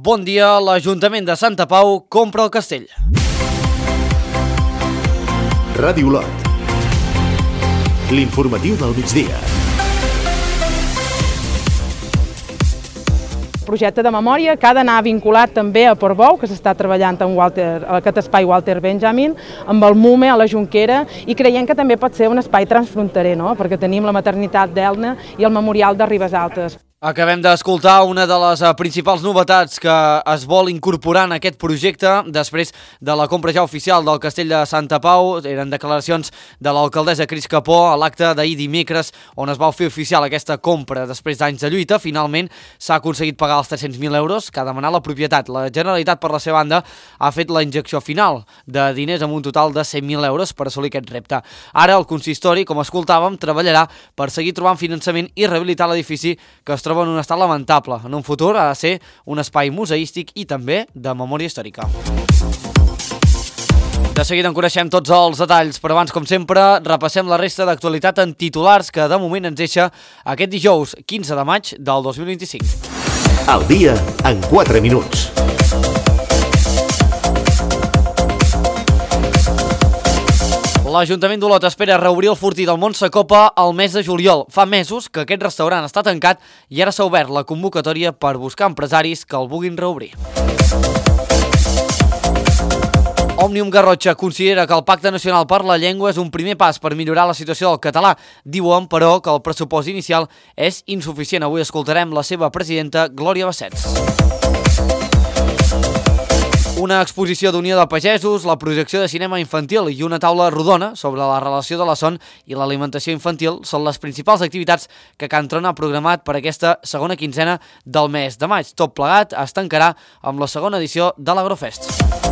Bon dia, l'Ajuntament de Santa Pau compra el castell. Ràdio Olot. L'informatiu del migdia. Projecte de memòria que ha d'anar vinculat també a Portbou, que s'està treballant en aquest espai Walter Benjamin, amb el MUME a la Jonquera, i creiem que també pot ser un espai transfronterer, no? Perquè tenim la maternitat d'Elna i el memorial de Ribes Altes. Acabem d'escoltar una de les principals novetats que es vol incorporar en aquest projecte després de la compra ja oficial del castell de Santa Pau. Eren declaracions de l'alcaldessa Cris Capó a l'acte d'ahir dimecres on es va fer oficial aquesta compra. Després d'anys de lluita, finalment s'ha aconseguit pagar els 300.000 euros que ha demanat la propietat. La Generalitat, per la seva banda, ha fet la injecció final de diners amb un total de 100.000 euros per assolir aquest repte. Ara el consistori, com escoltàvem, treballarà per seguir trobant finançament i rehabilitar l'edifici que es troba en un estat lamentable. En un futur ha de ser un espai museístic i també de memòria històrica. De seguida en coneixem tots els detalls, però abans, com sempre, repassem la resta d'actualitat en titulars que de moment ens deixa aquest dijous 15 de maig del 2025. El dia en 4 minuts. L'Ajuntament d'Olot espera reobrir el fortí del Mont Sacopa al mes de juliol. Fa mesos que aquest restaurant està tancat i ara s'ha obert la convocatòria per buscar empresaris que el vulguin reobrir. Òmnium Garrotxa considera que el Pacte Nacional per la Llengua és un primer pas per millorar la situació del català. Diuen, però, que el pressupost inicial és insuficient. Avui escoltarem la seva presidenta, Glòria Bassets. Una exposició d'Unió de Pagesos, la projecció de cinema infantil i una taula rodona sobre la relació de la son i l'alimentació infantil són les principals activitats que Can Tron ha programat per aquesta segona quinzena del mes de maig. Tot plegat es tancarà amb la segona edició de l'Agrofest.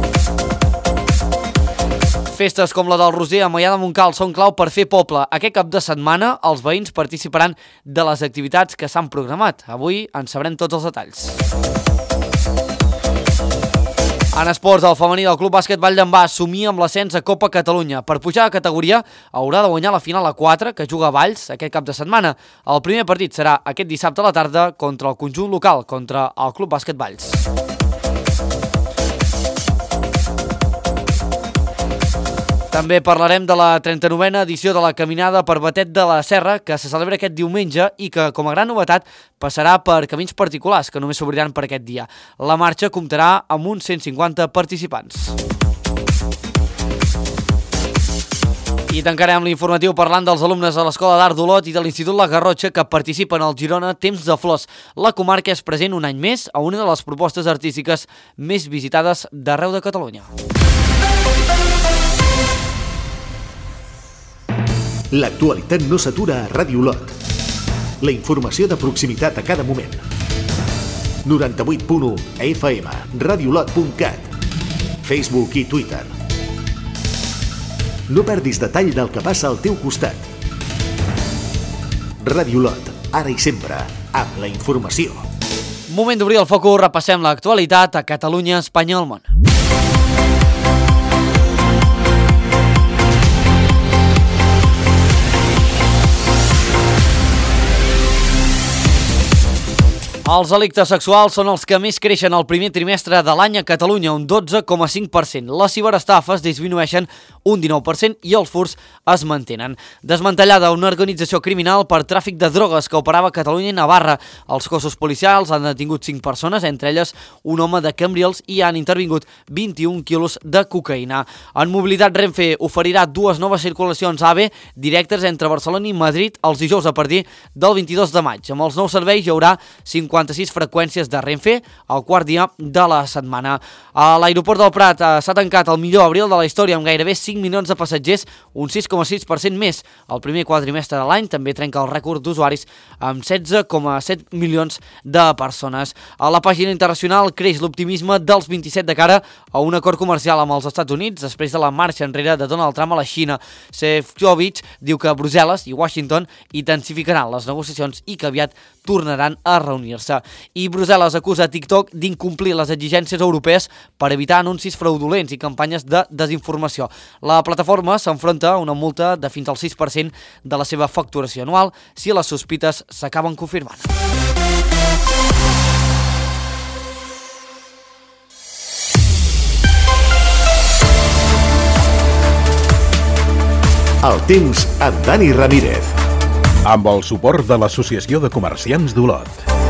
Festes com la del Roser a Maià de Montcal són clau per fer poble. Aquest cap de setmana els veïns participaran de les activitats que s'han programat. Avui en sabrem tots els detalls. En esports, el femení del Club Bàsquet Vall d'en Bas somia amb l'ascens a Copa Catalunya. Per pujar a categoria haurà de guanyar la final a 4 que juga a Valls aquest cap de setmana. El primer partit serà aquest dissabte a la tarda contra el conjunt local, contra el Club Bàsquet Valls. També parlarem de la 39a edició de la Caminada per Batet de la Serra, que se celebra aquest diumenge i que, com a gran novetat, passarà per camins particulars, que només s'obriran per aquest dia. La marxa comptarà amb uns 150 participants. I tancarem l'informatiu parlant dels alumnes de l'Escola d'Art d'Olot i de l'Institut La Garrotxa que participen al Girona Temps de Flors. La comarca és present un any més a una de les propostes artístiques més visitades d'arreu de Catalunya. L'actualitat no s'atura a Ràdio Olot. La informació de proximitat a cada moment. 98.1 FM, radioolot.cat, Facebook i Twitter. No perdis detall del que passa al teu costat. Ràdio Olot, ara i sempre, amb la informació. Moment d'obrir el focus, repassem l'actualitat a Catalunya, Espanya i el món. Els delictes sexuals són els que més creixen el primer trimestre de l'any a Catalunya, un 12,5%. Les ciberestafes disminueixen un 19% i els furts es mantenen. Desmantellada una organització criminal per tràfic de drogues que operava a Catalunya i Navarra. Els cossos policials han detingut 5 persones, entre elles un home de Cambrils, i han intervingut 21 quilos de cocaïna. En mobilitat, Renfe oferirà 2 noves circulacions AVE directes entre Barcelona i Madrid els dijous a partir del 22 de maig. Amb els nous serveis hi haurà 56 freqüències de Renfe al quart dia de la setmana. A l'aeroport del Prat s'ha tancat el millor abril de la història amb gairebé 5 milions de passatgers, un 6,6% més. El primer quadrimestre de l'any també trenca el rècord d'usuaris amb 16,7 milions de persones. A la pàgina internacional creix l'optimisme dels 27 de cara a un acord comercial amb els Estats Units després de la marxa enrere de Donald Trump a la Xina. Šefčovič diu que Brussel·les i Washington intensificaran les negociacions i que aviat tornaran a reunir-se. I Brussel·les acusa TikTok d'incomplir les exigències europees per evitar anuncis fraudulents i campanyes de desinformació. La plataforma s'enfronta a una multa de fins al 6% de la seva facturació anual si les sospites s'acaben confirmant. El temps amb Dani Ramírez. Amb el suport de l'Associació de Comerciants d'Olot.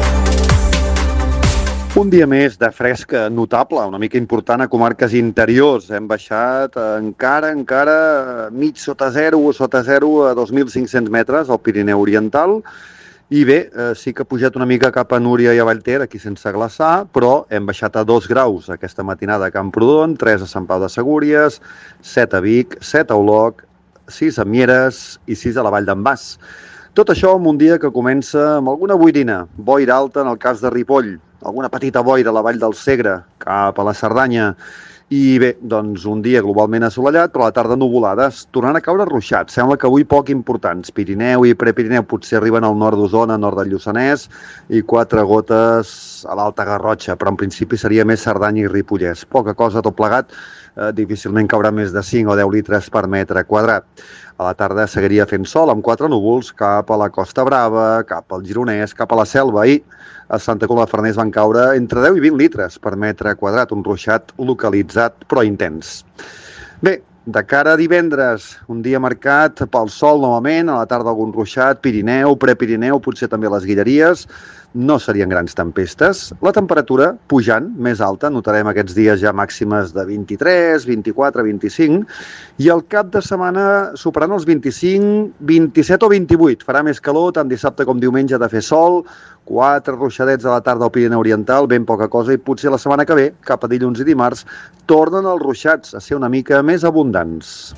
Un dia més de fresca notable, una mica important a comarques interiors. Hem baixat encara mig sota zero a 2.500 metres al Pirineu Oriental. I bé, sí que ha pujat una mica cap a Núria i a Vallter, aquí sense glaçar, però hem baixat a 2 graus aquesta matinada a Camprodon, 3 a Sant Pau de Segúries, 7 a Vic, 7 a Olot, 6 a Mieres i 6 a la Vall d'en Bas. Tot això en un dia que comença amb alguna boirina, boira alta en el cas de Ripoll, alguna petita boira a la Vall del Segre, cap a la Cerdanya. I bé, doncs un dia globalment assolellat, però a la tarda nuvolades, tornant a caure ruixats. Sembla que avui poc importants. Pirineu i Prepirineu potser arriben al nord d'Osona, nord del Lluçanès, i 4 gotes a l'Alta Garrotxa, però en principi seria més Cerdanya i Ripollès. Poca cosa tot plegat, difícilment caurà més de 5 o 10 litres per metre quadrat. A la tarda seguiria fent sol amb 4 núvols cap a la Costa Brava, cap al Gironès, cap a la Selva, i a Santa Coloma de Farners van caure entre 10 i 20 litres per metre quadrat, un ruixat localitzat però intens. Bé, de cara a divendres, un dia marcat pel sol novament, a la tarda algun ruixat, Pirineu, Prepirineu, potser també les Guilleries. No serien grans tempestes. La temperatura pujant, més alta, notarem aquests dies ja màximes de 23, 24, 25, i el cap de setmana superant els 25, 27 o 28. Farà més calor, tant dissabte com diumenge de fer sol, 4 ruixadets a la tarda al Pirineu Oriental, ben poca cosa, i potser la setmana que ve, cap a dilluns i dimarts, tornen els ruixats a ser una mica més abundants.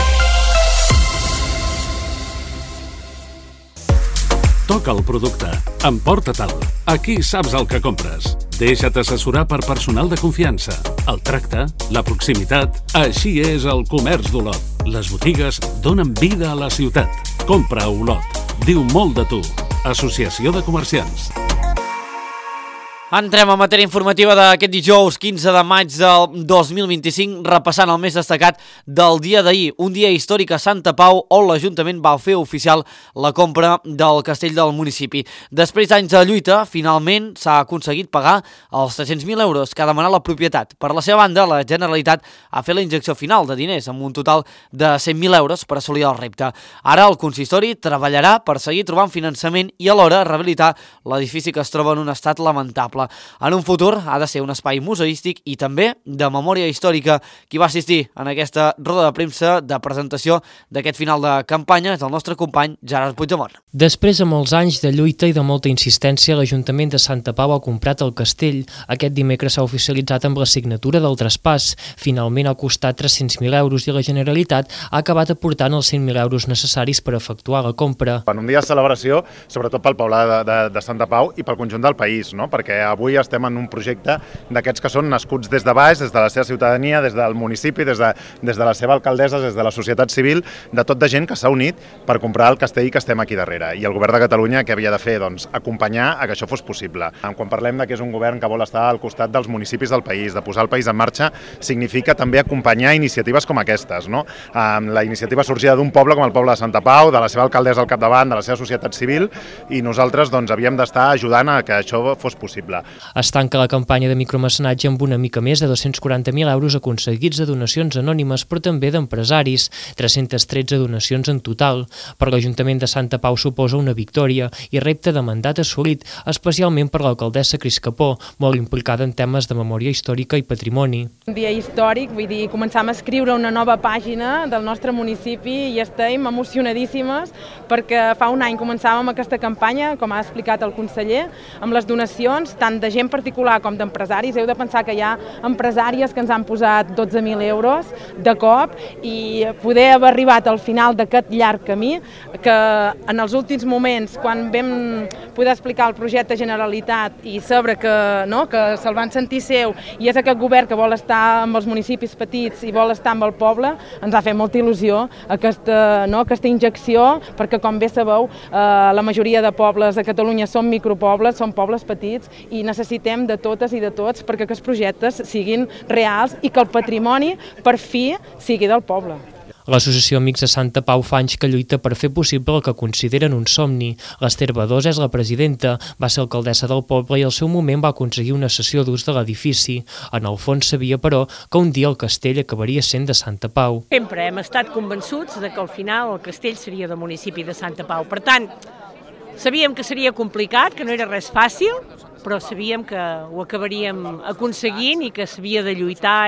Toca el producte. Emporta-te'l. Aquí saps el que compres. Deixa't assessorar per personal de confiança. El tracte, la proximitat... Així és el comerç d'Olot. Les botigues donen vida a la ciutat. Compra a Olot. Diu molt de tu. Associació de Comerciants. Entrem a matèria informativa d'aquest dijous 15 de maig del 2025, repassant el més destacat del dia d'ahir, un dia històric a Santa Pau on l'Ajuntament va fer oficial la compra del castell del municipi. Després d'anys de lluita, finalment s'ha aconseguit pagar els 300.000 euros que ha demanat la propietat. Per la seva banda, la Generalitat ha fet la injecció final de diners amb un total de 100.000 euros per assolir el repte. Ara el consistori treballarà per seguir trobant finançament i alhora rehabilitar l'edifici que es troba en un estat lamentable. En un futur ha de ser un espai museístic i també de memòria històrica. Qui va assistir en aquesta roda de premsa de presentació d'aquest final de campanya és el nostre company Gerard Puigdemont. Després de molts anys de lluita i de molta insistència, l'Ajuntament de Santa Pau ha comprat el castell. Aquest dimecres s'ha oficialitzat amb la signatura del traspàs. Finalment ha costat 300.000 euros i la Generalitat ha acabat aportant els 100.000 euros necessaris per efectuar la compra. En un dia de celebració, sobretot pel poble de Santa Pau i pel conjunt del país, no? Perquè avui estem en un projecte d'aquests que són nascuts des de baix, des de la seva ciutadania, des del municipi, des de la seva alcaldessa, des de la societat civil, de tot de gent que s'ha unit per comprar el castell que estem aquí darrere. I el govern de Catalunya què havia de fer? Doncs acompanyar a que això fos possible. Quan parlem que és un govern que vol estar al costat dels municipis del país, de posar el país en marxa, significa també acompanyar iniciatives com aquestes, no? La iniciativa sorgida d'un poble com el poble de Santa Pau, de la seva alcaldessa al capdavant, de la seva societat civil, i nosaltres doncs havíem d'estar ajudant a que això fos possible. Es tanca la campanya de micromecenatge amb una mica més de 240.000 euros aconseguits de donacions anònimes, però també d'empresaris, 313 donacions en total. Per l'Ajuntament de Santa Pau suposa una victòria i repte de mandat assolit, especialment per l'alcaldessa Cris Capó, molt implicada en temes de memòria històrica i patrimoni. Un dia històric, vull dir, començam a escriure una nova pàgina del nostre municipi i estem emocionadíssimes perquè fa un any començàvem aquesta campanya, com ha explicat el conseller, amb les donacions, tant de gent particular com d'empresaris. Heu de pensar que hi ha empresàries que ens han posat 12.000 euros de cop i poder haver arribat al final d'aquest llarg camí, que en els últims moments, quan vam poder explicar el projecte Generalitat i saber que se'l van sentir seu i és aquest govern que vol estar amb els municipis petits i vol estar amb el poble, ens ha fet molta il·lusió aquesta injecció, perquè com bé sabeu, la majoria de pobles a Catalunya són micropobles, són pobles petits i necessitem de totes i de tots perquè aquests projectes siguin reals i que el patrimoni, per fi, sigui del poble. L'Associació Amics de Santa Pau fa anys que lluita per fer possible el que consideren un somni. L'Ester Badós és la presidenta, va ser alcaldessa del poble i al seu moment va aconseguir una cessió d'ús de l'edifici. En el fons sabia, però, que un dia el castell acabaria sent de Santa Pau. Sempre hem estat convençuts de que al final el castell seria del municipi de Santa Pau. Per tant, sabíem que seria complicat, que no era res fàcil, però sabíem que ho acabaríem aconseguint i que s'havia de lluitar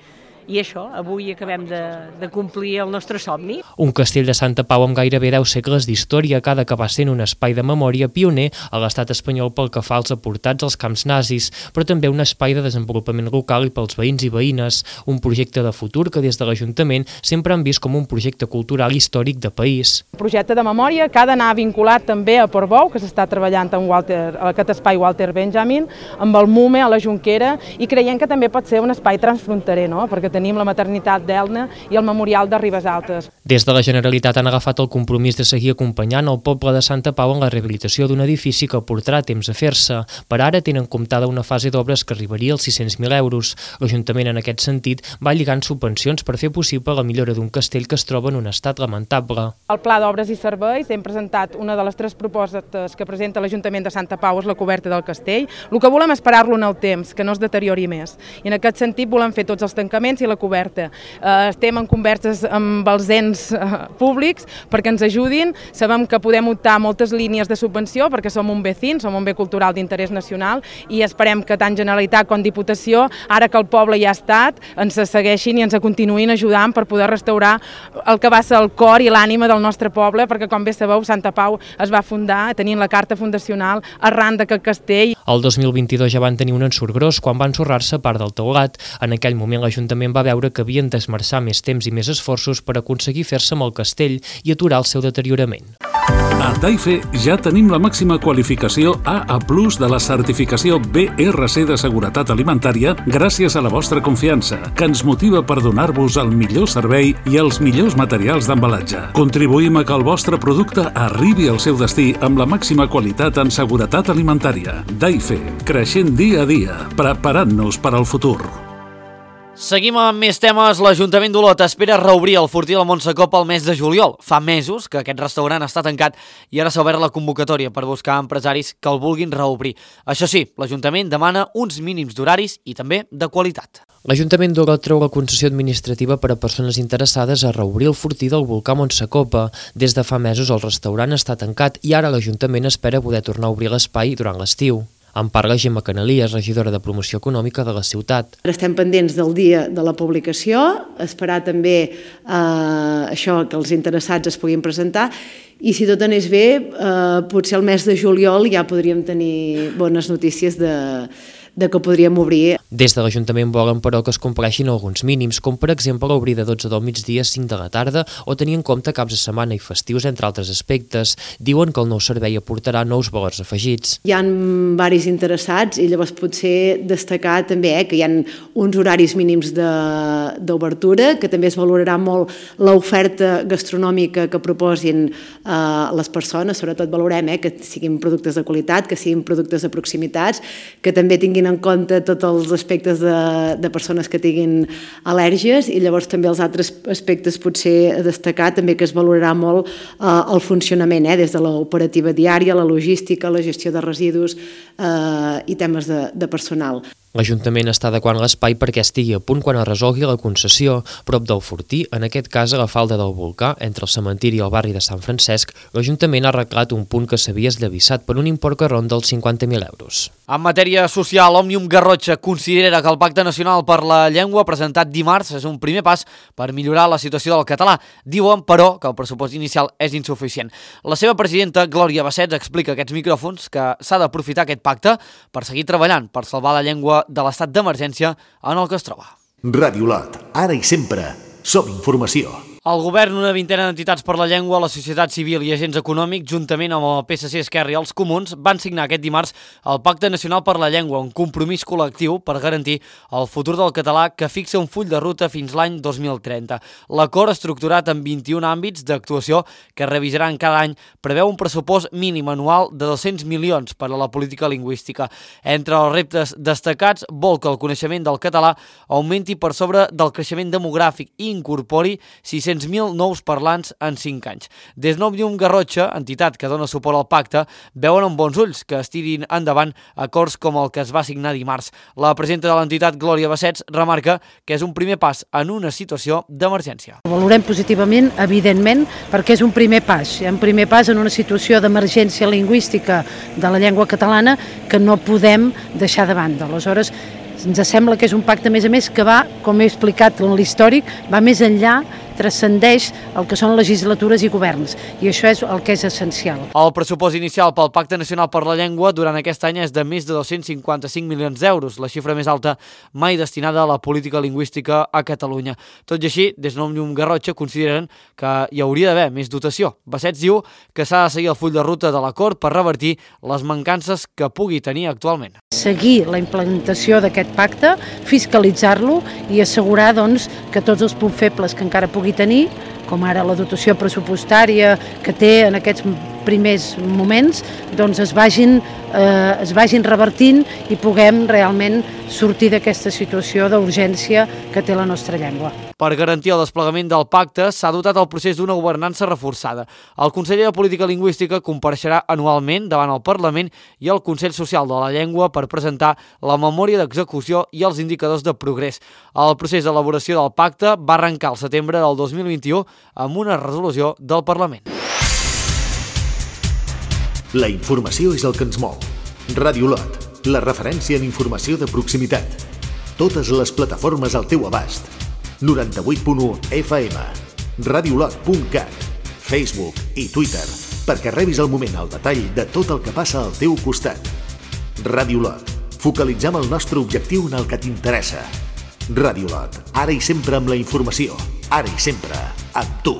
i això, avui acabem de complir el nostre somni. Un castell de Santa Pau amb gairebé 10 segles d'història que ha d'acabar sent un espai de memòria pioner a l'estat espanyol pel que fa als aportats als camps nazis, però també un espai de desenvolupament local i pels veïns i veïnes, un projecte de futur que des de l'Ajuntament sempre han vist com un projecte cultural i històric de país. El projecte de memòria que ha d'anar vinculat també a Portbou, que s'està treballant en aquest espai Walter Benjamin, amb el MUME a la Jonquera, i creiem que també pot ser un espai transfronterer, no? Perquè tenim la maternitat d'Elna i el memorial de Ribes Altes. Des de la Generalitat han agafat el compromís de seguir acompanyant el poble de Santa Pau en la rehabilitació d'un edifici que portarà temps a fer-se. Per ara tenen comptada una fase d'obres que arribaria als 600.000 euros. L'Ajuntament en aquest sentit va lligant subvencions per fer possible la millora d'un castell que es troba en un estat lamentable. Al Pla d'Obres i Serveis hem presentat una de les 3 propostes que presenta l'Ajuntament de Santa Pau, és la coberta del castell. El que volem és parar-lo en el temps, que no es deteriori més. I en aquest sentit volem fer tots els tancaments i la coberta. Estem en converses amb els ens públics perquè ens ajudin. Sabem que podem optar a moltes línies de subvenció perquè som un B5, som un bé cultural d'interès nacional i esperem que tant Generalitat com Diputació, ara que el poble ja ha estat, ens segueixin i ens continuïn ajudant per poder restaurar el que va ser el cor i l'ànima del nostre poble, perquè com bé sabeu, Santa Pau es va fundar tenint la carta fundacional arran d'aquest castell. El 2022 ja van tenir un ensurt gros quan van ensorrar-se part del teulat. En aquell moment l'Ajuntament va veure que havien d'esmerçar més temps i més esforços per aconseguir fer-se amb el castell i aturar el seu deteriorament. A Taife ja tenim la màxima qualificació AA+ de la certificació BRC de seguretat alimentària gràcies a la vostra confiança, que ens motiva per donar-vos el millor servei i els millors materials d'embalatge. Contribuïm a que el vostre producte arribi al seu destí amb la màxima qualitat en seguretat alimentària. Taife, creixent dia a dia, preparant-nos per al futur. Seguim amb més temes. L'Ajuntament d'Olot espera reobrir el Fortí del Montsecop al mes de juliol. Fa mesos que aquest restaurant està tancat i ara s'ha obert la convocatòria per buscar empresaris que el vulguin reobrir. Això sí, l'Ajuntament demana uns mínims d'horaris i també de qualitat. L'Ajuntament d'Olot treu la concessió administrativa per a persones interessades a reobrir el Fortí del volcà Montsecopa. Des de fa mesos el restaurant està tancat i ara l'Ajuntament espera poder tornar a obrir l'espai durant l'estiu. En parla Gemma Canalies, regidora de Promoció Econòmica de la ciutat. Estem pendents del dia de la publicació, esperar també això que els interessats es puguin presentar i si tot anés bé, potser el mes de juliol ja podríem tenir bones notícies de que podríem obrir. Des de l'Ajuntament volen, però, que es compleixin alguns mínims, com per exemple obrir de 12 del migdia a 5 de la tarda o tenir en compte caps de setmana i festius, entre altres aspectes. Diuen que el nou servei aportarà nous valors afegits. Hi ha varis interessats i llavors potser destacar també que hi ha uns horaris mínims d'obertura, que també es valorarà molt l'oferta gastronòmica que proposin les persones, sobretot valorem que siguin productes de qualitat, que siguin productes de proximitats, que també tinguin en compte tots els aspectes de persones que tinguin al·lèrgies i llavors també els altres aspectes potser a destacar també que es valorarà molt el funcionament des de l'operativa diària, la logística, la gestió de residus i temes de personal. L'Ajuntament està adequant l'espai perquè estigui a punt quan es resolgui la concessió. Prop del Fortí, en aquest cas a la falda del volcà, entre el cementiri i el barri de Sant Francesc, l'Ajuntament ha arreglat un punt que s'havia esllavissat per un import que ronda els 50.000 euros. En matèria social, Òmnium Garrotxa considera que el Pacte Nacional per la Llengua presentat dimarts és un primer pas per millorar la situació del català. Diuen, però, que el pressupost inicial és insuficient. La seva presidenta, Glòria Bassets, explica a aquests micròfons que s'ha d'aprofitar aquest pacte per seguir treballant per salvar la llengua de l'estat d'emergència en el que es troba. Ràdio Olot, ara i sempre, som informació. El govern, una vintena d'entitats per la llengua, la societat civil i agents econòmics, juntament amb el PSC, Esquerra i els Comuns, van signar aquest dimarts el Pacte Nacional per la Llengua, un compromís col·lectiu per garantir el futur del català que fixa un full de ruta fins l'any 2030. L'acord, estructurat en 21 àmbits d'actuació que revisaran cada any, preveu un pressupost mínim anual de 200 milions per a la política lingüística. Entre els reptes destacats, vol que el coneixement del català augmenti per sobre del creixement demogràfic i incorpori 600 300.000 nous parlants en 5 anys. Des d'Òmnium Garrotxa, entitat que dona suport al pacte, veuen amb bons ulls que es tirin endavant acords com el que es va signar dimarts. La presidenta de l'entitat, Glòria Bassets, remarca que és un primer pas en una situació d'emergència. Valorem positivament, evidentment, perquè és un primer pas en una situació d'emergència lingüística de la llengua catalana que no podem deixar de banda. Aleshores, ens sembla que és un pacte, a més, que va, com he explicat en l'històric, va més enllà, transcendeix el que són legislatures i governs, i això és el que és essencial. El pressupost inicial pel Pacte Nacional per la Llengua durant aquest any és de més de 255 milions d'euros, la xifra més alta mai destinada a la política lingüística a Catalunya. Tot i així, des d'Òmnium Garrotxa consideren que hi hauria d'haver més dotació. Bassets diu que s'ha de seguir el full de ruta de l'acord per revertir les mancances que pugui tenir actualment. Seguir la implementació d'aquest pacte, fiscalitzar-lo i assegurar que tots els punts febles que encara pugui tenir, com ara la dotació pressupostària que té en aquests primers moments, es vagin revertint i puguem realment sortir d'aquesta situació d'urgència que té la nostra llengua. Per garantir el desplegament del pacte s'ha dotat el procés d'una governança reforçada. El conseller de Política Lingüística compareixerà anualment davant el Parlament i el Consell Social de la Llengua per presentar la memòria d'execució i els indicadors de progrés. El procés d'elaboració del pacte va arrencar al setembre del 2021 amb una resolució del Parlament. La informació és el que ens mou. Ràdio Lot, la referència en informació de proximitat. Totes les plataformes al teu abast. 98.1 FM, radiolot.cat, Facebook i Twitter, perquè rebis al moment el detall de tot el que passa al teu costat. Ràdio Lot, focalitzem el nostre objectiu en el que t'interessa. Ràdio Lot, ara i sempre amb la informació, ara i sempre amb tu.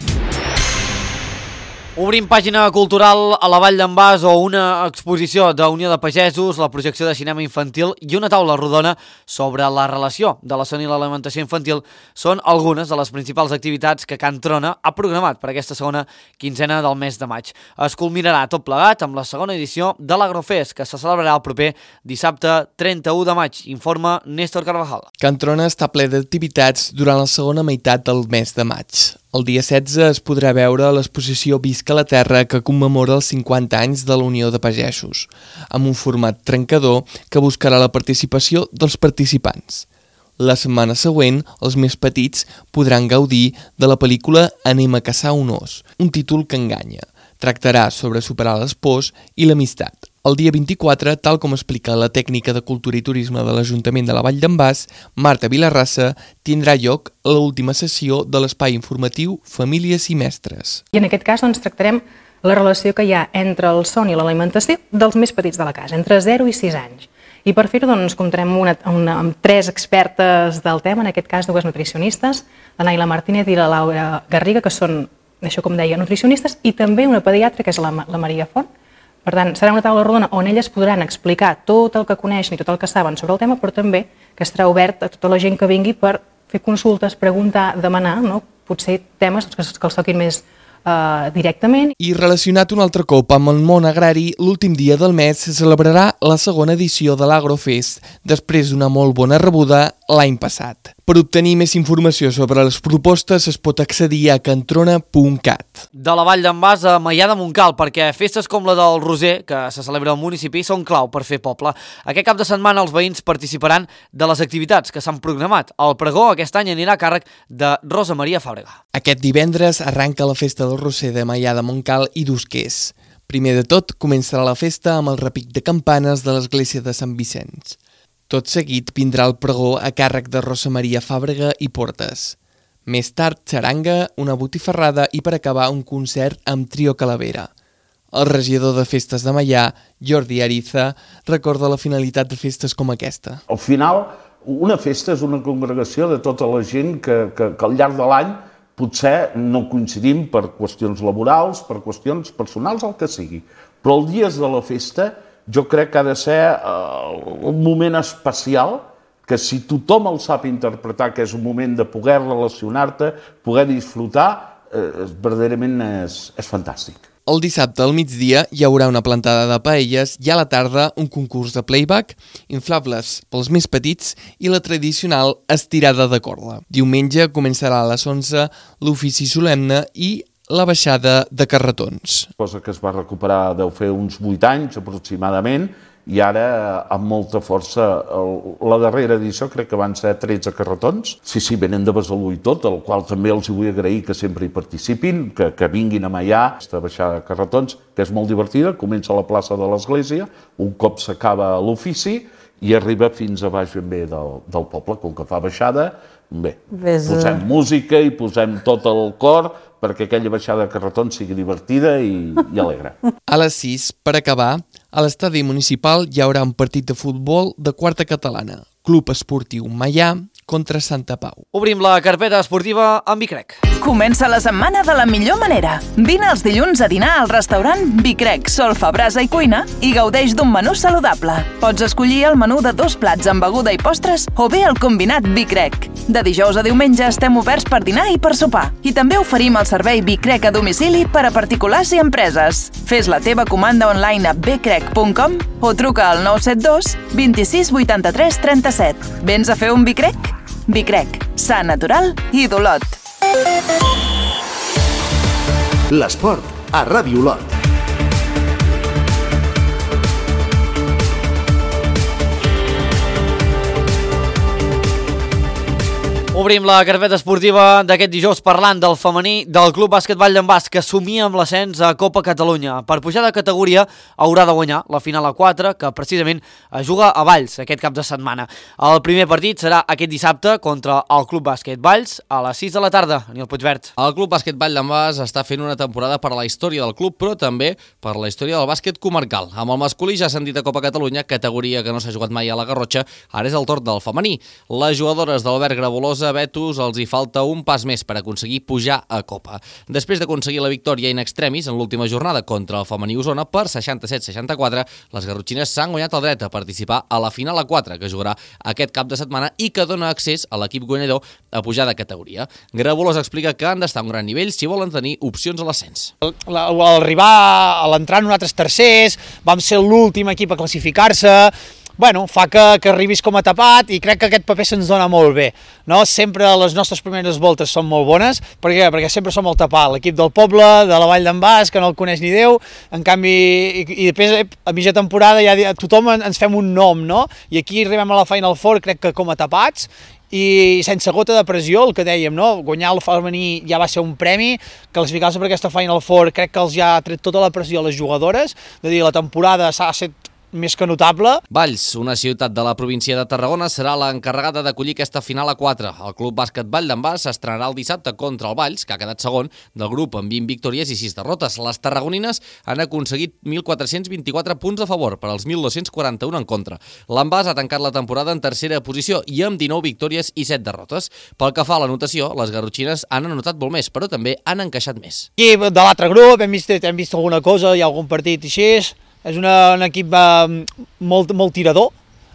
Obrim pàgina cultural a la Vall d'en Bas, o una exposició de Unió de Pagesos, la projecció de cinema infantil i una taula rodona sobre la relació de la son i l'alimentació infantil són algunes de les principals activitats que Can Trona ha programat per aquesta segona quinzena del mes de maig. Es culminarà tot plegat amb la segona edició de l'Agrofest, que se celebrarà el proper dissabte 31 de maig. Informa Néstor Carvajal. Can Trona està ple d'activitats durant la segona meitat del mes de maig. El dia 16 es podrà veure l'exposició Visca la Terra, que commemora els 50 anys de la Unió de Pagesos, amb un format trencador que buscarà la participació dels participants. La setmana següent, els més petits podran gaudir de la pel·lícula Anem a caçar un os, un títol que enganya. Tractarà sobre superar les pors i l'amistat. El dia 24, tal com explica la tècnica de Cultura i Turisme de l'Ajuntament de la Vall d'en Bas, Marta Vilarrassa, tindrà lloc l'última sessió de l'espai informatiu Famílies i Mestres. I en aquest cas tractarem la relació que hi ha entre el son i l'alimentació dels més petits de la casa, entre 0 i 6 anys. I per fer-ho comptarem amb 3 expertes del tema, en aquest cas 2 nutricionistes, la Naila Martínez i la Laura Garriga, que són, això com deia, nutricionistes, i també una pediatra, que és la Maria Font. Per tant, serà una taula rodona on elles podran explicar tot el que coneixen i tot el que saben sobre el tema, però també que estarà obert a tota la gent que vingui per fer consultes, preguntar, demanar, potser temes que els toquin més directament. I relacionat un altre cop amb el món agrari, l'últim dia del mes se celebrarà la segona edició de l'Agrofest, després d'una molt bona rebuda l'any passat. Per obtenir més informació sobre les propostes es pot accedir a cantrona.cat. De la Vall d'en Bas a Maià de Montcal, perquè festes com la del Roser, que se celebra al municipi, són clau per fer poble. Aquest cap de setmana els veïns participaran de les activitats que s'han programat. El pregó aquest any anirà a càrrec de Rosa Maria Fàbrega. Aquest divendres arranca la festa del Roser de Maià de Montcal i d'Usqués. Primer de tot, començarà la festa amb el repic de campanes de l'església de Sant Vicenç. Tot seguit vindrà el pregó a càrrec de Rosa Maria Fàbrega i Portes. Més tard, xaranga, una botifarrada i per acabar un concert amb Trio Calavera. El regidor de festes de Maià, Jordi Ariza, recorda la finalitat de festes com aquesta. Al final, una festa és una congregació de tota la gent que al llarg de l'any potser no coincidim per qüestions laborals, per qüestions personals, el que sigui. Però els dies de la festa jo crec que ha de ser un moment especial que si tothom el sap interpretar, que és un moment de poder relacionar-te, poder disfrutar, verdaderament és fantàstic. El dissabte al migdia hi haurà una plantada de paelles i a la tarda un concurs de playback, inflables pels més petits i la tradicional estirada de corda. Diumenge començarà a les 11 l'ofici solemne i la baixada de carretons. Cosa que es va recuperar deu fer uns 8 anys aproximadament, i ara amb molta força. La darrera edició crec que van ser 13 carretons. Sí, venen de Besalú i tot, el qual també els vull agrair que sempre hi participin, que vinguin a Maià, aquesta baixada de carretons, que és molt divertida, comença a la plaça de l'Església, un cop s'acaba l'ofici i arriba fins a baix ben bé del poble, com que fa baixada, bé, posem música i posem tot el cor perquè aquella baixada de carretons sigui divertida i alegre. A les 6, per acabar, a l'estadi municipal hi haurà un partit de futbol de quarta catalana. Club Esportiu Maià contra Santa Pau. Obrim la carpeta esportiva amb Bicrec. Comença la setmana de la millor manera. Vine els dilluns a dinar al restaurant Bicrec, solfa, brasa i cuina i gaudeix d'un menú saludable. Pots escollir el menú de 2 plats amb beguda i postres o bé el combinat Bicrec. De dijous a diumenge estem oberts per dinar i per sopar. I també oferim el servei Bicrec a domicili per a particulars i empreses. Fes la teva comanda online a bcrec.com o truca al 972 26 83 37. Vens a fer un Bicrec? Bicrec, sa, natural i d'Olot. L'esport a Ràdio Olot. Obrim la carpeta esportiva d'aquest dijous parlant del femení del Club Bàsquet Vall d'en Bas, que somia amb l'ascens a Copa Catalunya. Per pujar de categoria haurà de guanyar la final a 4, que precisament es juga a Valls aquest cap de setmana. El primer partit serà aquest dissabte contra el Club Bàsquet Valls a les 6 de la tarda. Daniel Puigvert. El Club Bàsquet Vall d'en Bas està fent una temporada per a la història del club, però també per la història del bàsquet comarcal. Amb el masculí ja ascendit a Copa Catalunya, categoria que no s'ha jugat mai a la Garrotxa, ara és el torn del femení. Les jugadores d'Albert Grabolosa, Betus, els hi falta un pas més per aconseguir pujar a Copa. Després d'aconseguir la victòria in extremis en l'última jornada contra el femení Osona per 67-64, les garrotxines s'han guanyat el dret a participar a la final a 4, que jugarà aquest cap de setmana i que dona accés a l'equip guanyador a pujar de categoria. Grabolosa explica que han d'estar a un gran nivell si volen tenir opcions a l'ascens. Al arribar a l'entrar nosaltres tercers, vam ser l'últim equip a classificar-se. Bueno, fa que arribis com a tapat i crec que aquest paper se'ns dona molt bé. No? Sempre les nostres primeres voltes són molt bones. Per què? Perquè sempre som el tapat, l'equip del poble, de la Vall d'en Bas, que no el coneix ni Déu. En canvi, i després a mitja temporada ja tothom ens fem un nom, no? I aquí arribem a la Final Four, crec que com a tapats, i sense gota de pressió, el que dèiem, no? Guanyar el femení ja va ser un premi, classificar-se per aquesta Final Four crec que els ja ha tret tota la pressió a les jugadores, de dir, la temporada s'ha set més que notable. Valls, una ciutat de la província de Tarragona, serà l'encarregada d'acollir aquesta final a 4. El Club Bàsquet Vall d'en Bas s'estrenarà el dissabte contra el Valls, que ha quedat segon del grup amb 20 victòries i 6 derrotes. Les tarragonines han aconseguit 1.424 punts a favor per als 1.241 en contra. L'Envàs ha tancat la temporada en tercera posició i amb 19 victòries i 7 derrotes. Pel que fa a l'anotació, les garrotxines han anotat molt més, però també han encaixat més. I de l'altre grup hem vist alguna cosa, hi ha algun partit així. És un equip molt tirador,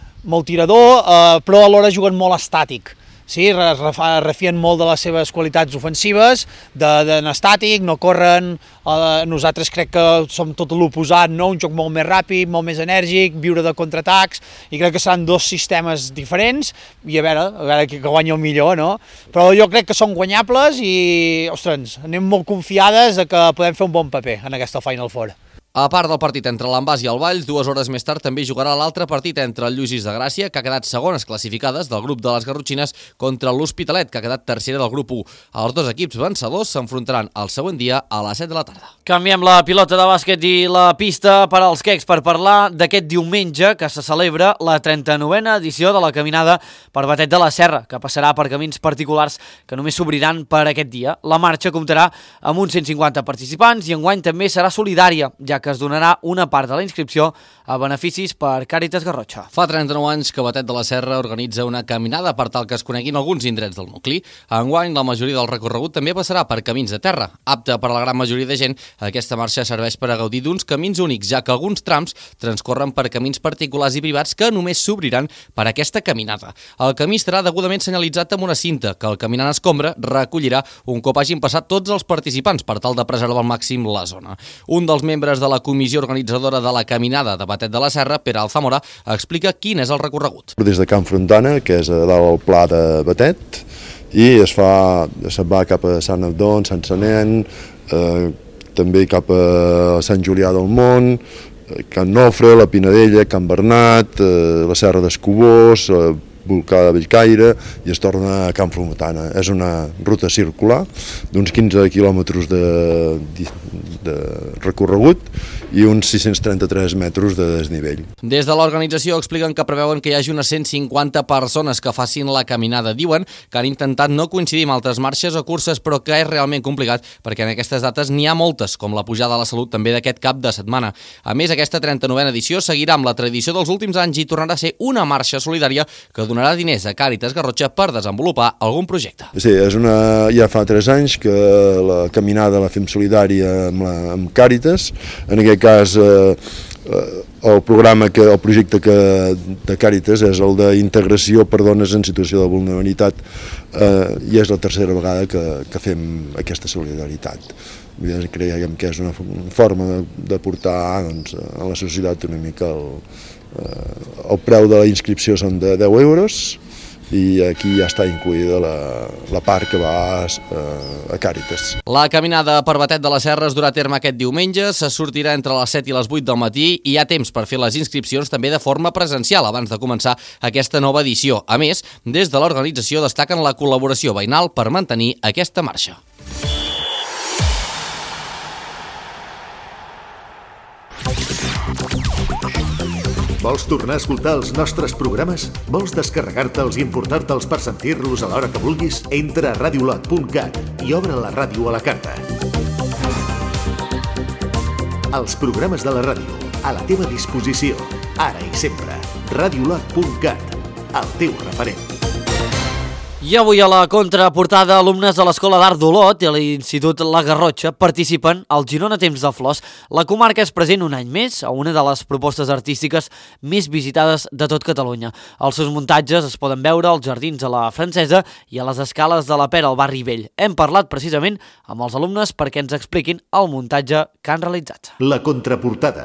però alhora juguen molt estàtic. Sí, refien molt de les seves qualitats ofensives, d'anar estàtic, no corren. Nosaltres crec que som tot l'oposat, no? Un joc molt més ràpid, molt més enèrgic, viure de contraatacs, i crec que seran dos sistemes diferents, i a veure que guanya el millor, no? Però jo crec que són guanyables i, ostres, anem molt confiades de que podem fer un bon paper en aquesta Final Four. A part del partit entre l'Envàs i el Valls, 2 hores més tard també jugarà l'altre partit entre el Lluís de Gràcia, que ha quedat segones classificades del grup de les Garrotxines, contra l'Hospitalet, que ha quedat tercera del grup 1. Els dos equips vencedors s'enfrontaran el següent dia a les 7 de la tarda. Canviem la pilota de bàsquet i la pista per als quecs per parlar d'aquest diumenge que se celebra la 39a edició de la caminada per Batet de la Serra, que passarà per camins particulars que només s'obriran per aquest dia. La marxa comptarà amb uns 150 participants i enguany també serà solidària, ja que que es donarà una part de la inscripció a beneficis per Càritas Garrotxa. Fa 39 anys que Batet de la Serra organitza una caminada per tal que es coneguin alguns indrets del nucli. Enguany, la majoria del recorregut també passarà per camins de terra. Apte per a la gran majoria de gent, aquesta marxa serveix per a gaudir d'uns camins únics, ja que alguns trams transcorren per camins particulars i privats que només s'obriran per aquesta caminada. El camí estarà degudament senyalitzat amb una cinta que el caminant escombra recollirà un cop hagin passat tots els participants per tal de preservar al màxim la zona. Un dels membres de la comissió organitzadora de la caminada de Batet de la Serra, Pere Alzamora, explica quin és el recorregut. Des de Can Frontana, que és a dalt al pla de Batet, i se'n va cap a Sant Abdon, Sant Senén, també cap a Sant Julià del Mont, Can Nofre, la Pinadella, Can Bernat, la Serra d'Escobós, Volcà de Bellcaire, i es torna a Can Frontana. És una ruta circular d'uns 15 quilòmetres de recorregut i uns 633 metres de desnivell. Des de l'organització expliquen que preveuen que hi hagi unes 150 persones que facin la caminada. Diuen que han intentat no coincidir amb altres marxes o curses, però que és realment complicat perquè en aquestes dates n'hi ha moltes, com la pujada a la Salut també d'aquest cap de setmana. A més, aquesta 39a edició seguirà amb la tradició dels últims anys i tornarà a ser una marxa solidària que donarà diners a Càritas Garrotxa per desenvolupar algun projecte. Sí, ja fa 3 anys que la caminada la fem solidària amb Càritas. En aquest cas, el projecte de Càritas és el d'integració per dones en situació de vulnerabilitat, i és la tercera vegada que fem aquesta solidaritat. Creiem que és una forma de portar a la societat una mica el preu de la inscripció són de 10 euros i aquí ja està incluïda la part que va a Càritas. La caminada per Batet de la Serra es durà a terme aquest diumenge, se sortirà entre les 7 i les 8 del matí i hi ha temps per fer les inscripcions també de forma presencial abans de començar aquesta nova edició. A més, des de l'organització destaquen la col·laboració veïnal per mantenir aquesta marxa. Vols tornar a escoltar els nostres programes? Vols descarregar-te'ls i emportar-te'ls per sentir-los a l'hora que vulguis? Entra a radiolot.cat i obre la ràdio a la carta. Els programes de la ràdio, a la teva disposició, ara i sempre. Radiolot.cat, el teu referent. I avui a la contraportada, alumnes de l'Escola d'Art d'Olot i a l'Institut La Garrotxa participen al Girona Temps de Flors. La comarca és present un any més a una de les propostes artístiques més visitades de tot Catalunya. Els seus muntatges es poden veure als Jardins de la Francesa i a les Escales de la Pera, al barri Vell. Hem parlat precisament amb els alumnes perquè ens expliquin el muntatge que han realitzat. La contraportada.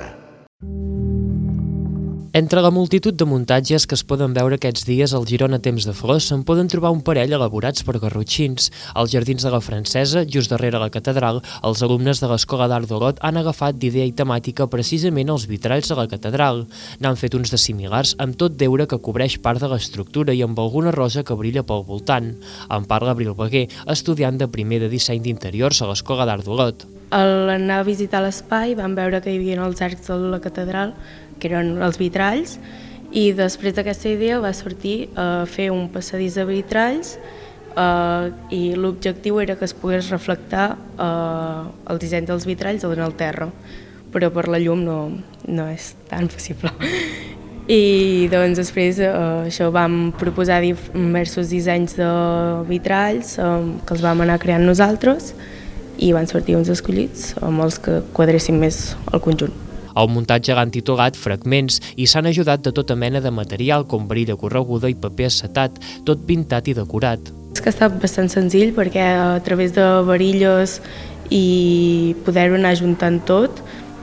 Entre la multitud de muntatges que es poden veure aquests dies al Girona Temps de Flors se'n poden trobar un parell elaborats per garrotxins. Als Jardins de la Francesa, just darrere la catedral, els alumnes de l'Escola d'Art d'Olot han agafat d'idea i temàtica precisament els vitralls de la catedral. N'han fet uns de similars amb tot deure que cobreix part de l'estructura i amb alguna rosa que brilla pel voltant. En parla Abril Beguer, estudiant de primer de disseny d'interiors a l'Escola d'Art d'Olot. Al anar a visitar l'espai vam veure que hi havia els arcs de la catedral, que eren els vitralls, i després d'aquesta idea va sortir a fer un passadís de vitralls i l'objectiu era que es pogués reflectar el disseny dels vitralls en el terra, però per la llum no és tan possible. I doncs després això vam proposar diversos dissenys de vitralls que els vam anar creant nosaltres i van sortir uns escollits amb els que quadressin més el conjunt. El muntatge l'han titulat Fragments i s'han ajudat de tota mena de material com varilla correguda i paper assetat, tot pintat i decorat. És que ha estat bastant senzill perquè a través de varilles i poder-ho anar juntant tot,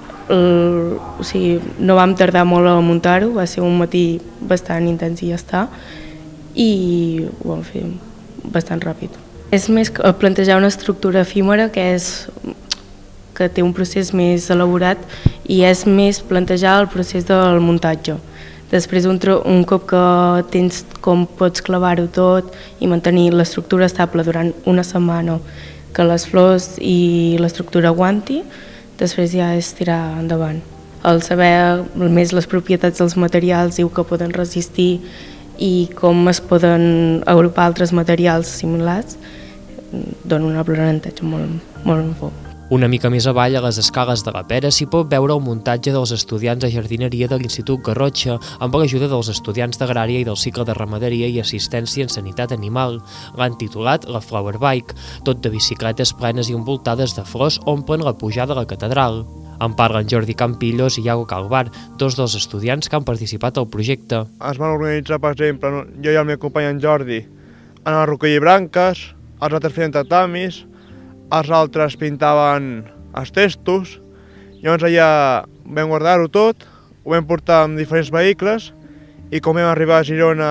no vam tardar molt a muntar-ho, va ser un matí bastant intens i ja està, i ho vam fer bastant ràpid. És més plantejar una estructura efímera que té un procés més elaborat i és més plantejar el procés del muntatge. Després, un cop que tens com pots clavar-ho tot i mantenir l'estructura estable durant una setmana, que les flors i l'estructura aguanti, després ja és tirar endavant. El saber més les propietats dels materials, diu que poden resistir i com es poden agrupar altres materials similars, dona un aprenentatge molt bo. Una mica més avall, a les escales de la Pera, s'hi pot veure el muntatge dels estudiants de jardineria de l'Institut Garrotxa amb l'ajuda dels estudiants d'Agrària i del cicle de Ramaderia i Assistència en Sanitat Animal. L'han titulat la Flower Bike. Tot de bicicletes plenes i envoltades de flors omplen la pujada a la catedral. En parlen Jordi Campillos i Iago Calvar, dos dels estudiants que han participat al projecte. Es van organitzar, per exemple, jo i el meu company en Jordi, en el recollir branques, els altres feien tatamis, els altres pintaven els testos. Llavors allà vam guardar-ho tot, ho vam portar amb diferents vehicles i com vam arribar a Girona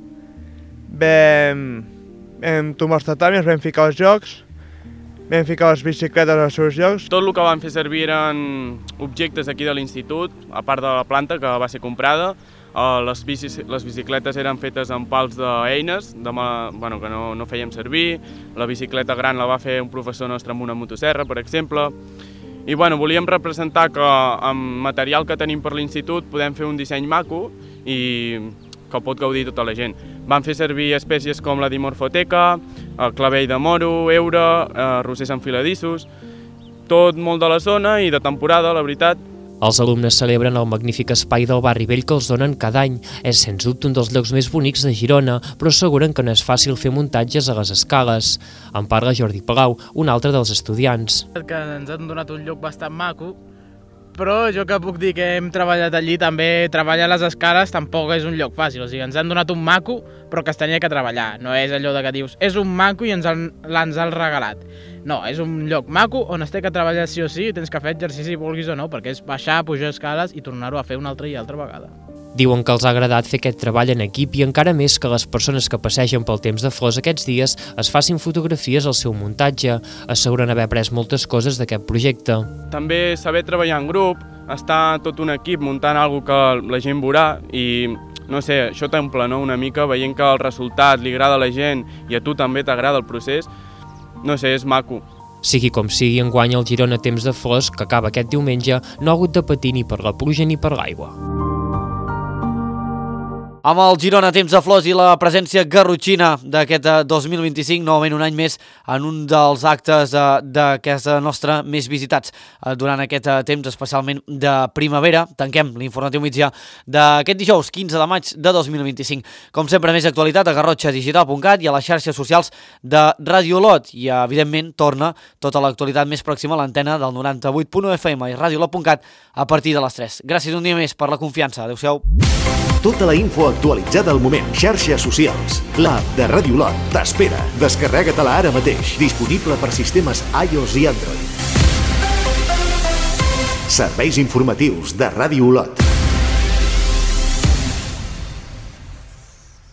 vam tomar els tatamis, vam ficar els jocs, vam ficar les bicicletes als seus llocs. Tot el que vam fer servir eren objectes aquí de l'institut, a part de la planta que va ser comprada. Les bicicletes eren fetes amb pals d'eines que no fèiem servir. La bicicleta gran la va fer un professor nostre amb una motosserra, per exemple. I volíem representar que amb material que tenim per l'institut podem fer un disseny maco i que pot gaudir tota la gent. Van fer servir espècies com la dimorfoteca, el clavell de moro, heure, rossers enfiladissos, tot molt de la zona i de temporada, la veritat. Els alumnes celebren el magnífic espai del barri vell que els donen cada any. És, sens dubte, un dels llocs més bonics de Girona, però asseguren que no és fàcil fer muntatges a les escales. En parla Jordi Palau, un altre dels estudiants. Que ens han donat un lloc bastant maco, però jo que puc dir que hem treballat allí, també treballar a les escales tampoc és un lloc fàcil. O sigui, ens han donat un maco, però que es tenia que treballar. No és allò de que dius, és un maco i ens l'han regalat. No, és un lloc maco on es té que treballar sí o sí, tens que fer exercici vulguis o no, perquè és baixar, pujar escales i tornar-ho a fer una altra i altra vegada. Diuen que els ha agradat fer aquest treball en equip i encara més que les persones que passegen pel temps de flors aquests dies es facin fotografies al seu muntatge. Asseguren haver après moltes coses d'aquest projecte. També saber treballar en grup, estar tot un equip muntant alguna que la gent veurà i no sé, això t'omple una mica veient que el resultat li agrada a la gent i a tu també t'agrada el procés. No sé, és maco. Sigui com sigui, enguany el Girona Temps de Flors, que acaba aquest diumenge, no ha hagut de patir ni per la pluja ni per l'aigua. Amb el Girona Temps de Flors i la presència garrotxina d'aquest 2025, novament un any més en un dels actes de casa nostra més visitats durant aquest temps, especialment de primavera. Tanquem l'informatiu migdia d'aquest dijous, 15 de maig de 2025. Com sempre, més actualitat a garrotxadigital.cat i a les xarxes socials de Radio Olot. I, evidentment, torna tota l'actualitat més pròxima a l'antena del 98.1 FM i radiolot.cat a partir de les 3. Gràcies un dia més per la confiança. Adéu-siau. Tota la info actualitzada al moment. Xarxes socials. L'app de Radio Olot t'espera. Descarrega-te-la ara mateix. Disponible per sistemes iOS i Android. Serveis informatius de Radio Olot.